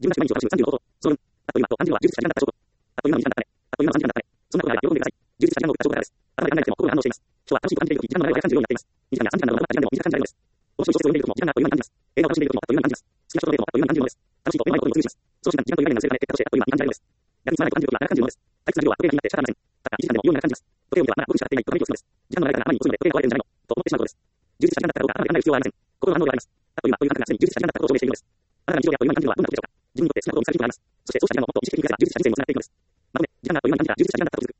自分が毎日を楽しむ35放送。その分、あっという間と30秒は充実した時間だった証拠。あっという間の20時間だったね。あっという間の30時間だったね。そんなことがあれば喜んでください。充実した時間を送った証拠からです。頭で考えなくても心が反応しています。人は楽しいと感じているとき、時間の流れを早く感じるようになっています。2時間や3時間などの長かった時間でも短く感じられるのです。面白い小説を読んでいるときも時間があっという間に感じます。映画を楽しんでいるときもあっという間に感じます。好きな人とデートもあっという間に感じるのです。楽しいと目の前のことにも通じます。そうした時間という概念が薄れたね。結果としてあっという間に感じられるのです。逆につまらないと感じるときは長く感じるのです。退屈な授業は時計が気になって仕方ありません。たった1時間でもように長く感じます。時計を見てはまだ5分しか経っていないと感じるのです。時間の流れが前に遅いので時計が壊れるんじゃないのと思ってしまうことです。充実した時間だったかどうか頭で考える必要はありません。心の反応であります。あっという間という感覚がすでに充実した時間だったことを証明しているのです。あなたが日常であっという間に感じるのはどんなことでしょうか。自分にとって好きなことを見つかる気があります。そしてそうした時間をもっと意識的に増やせば充実した人生にもつながっていくのです。まとめ、時間があっという間に感じた充実した時間だったと気づく。